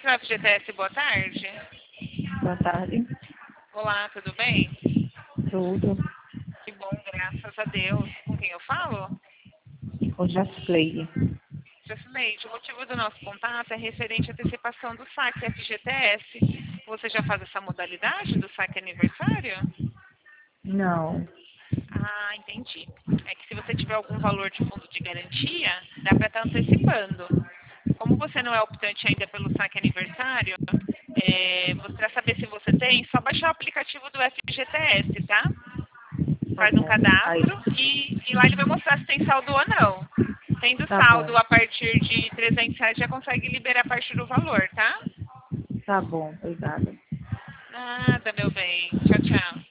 no FGTS, boa tarde. Boa tarde. Olá, tudo bem? Tudo. Que bom, graças a Deus. Com quem eu falo? O Jascleide. Jacilene, o motivo do nosso contato é referente à antecipação do saque FGTS. Você já faz essa modalidade do saque aniversário? Não. Ah, entendi. É que se você tiver algum valor de fundo de garantia, dá para estar antecipando. Como você não é optante ainda pelo saque aniversário, para saber se você tem, só baixar o aplicativo do FGTS, tá? Tá Faz um bom. Aí, cadastro e lá ele vai mostrar se tem saldo ou não. Tendo tá bom. saldo a partir de R$ 300 já consegue liberar a partir do valor, tá? Tá bom. Obrigada. Nada, meu bem. Tchau, tchau.